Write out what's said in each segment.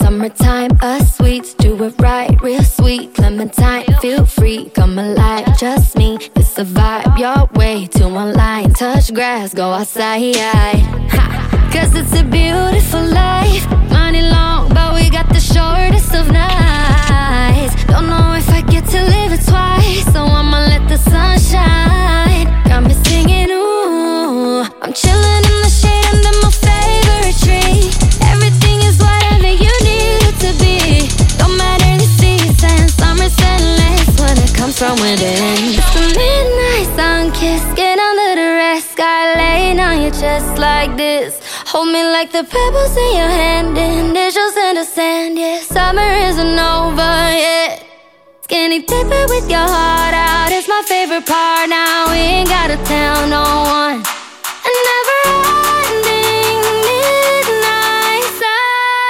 Summertime, us sweets, do it right, real sweet. Clementine, feel free, come alive, just me. It's a vibe, your way to online. Touch grass, go outside, ha. Cause it's a beautiful life. Money long, but we got the shortest of nights. Don't know if I get to live it twice, so I'ma let the sun shine. Got me singing, ooh. I'm chilling in the shade under my favorite tree. Everything is whatever you need it to be. Don't matter the season, summer's endless when it comes from within. It's the midnight sun kiss, get under the rest. Sky laying on your chest like this. Hold me like the pebbles in your hand, initials in the sand, yeah. Summer isn't over yet. Skinny dipping with your heart out, it's my favorite part. Now we ain't gotta tell no one. A never-ending midnight sun.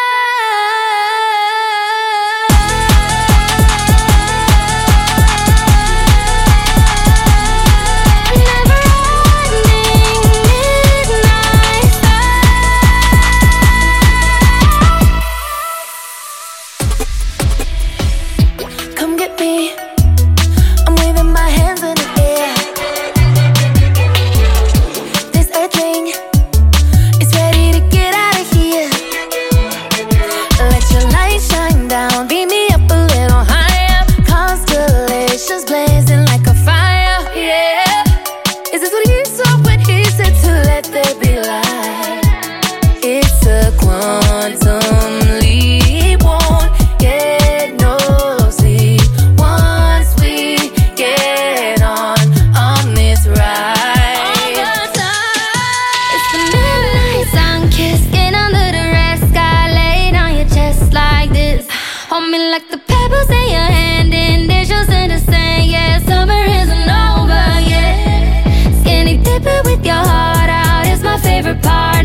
A never-ending midnight sun. Come get me, I'm waving my hands in the air. This earth thing is ready to get out of here. Let your light shine down, beat me up a little higher. Constellations blazing like a fire, yeah. Is this what he saw when he said to let there be light? It's a quantum leap, won't get no sleep once we get on this ride. It's the midnight sun kiss, get under the rest. Sky laid on your chest like this. Hold me like the pebbles in your hand, initials in the sand, yeah. Summer isn't over yet. Skinny dipping with your heart out, it's my favorite part.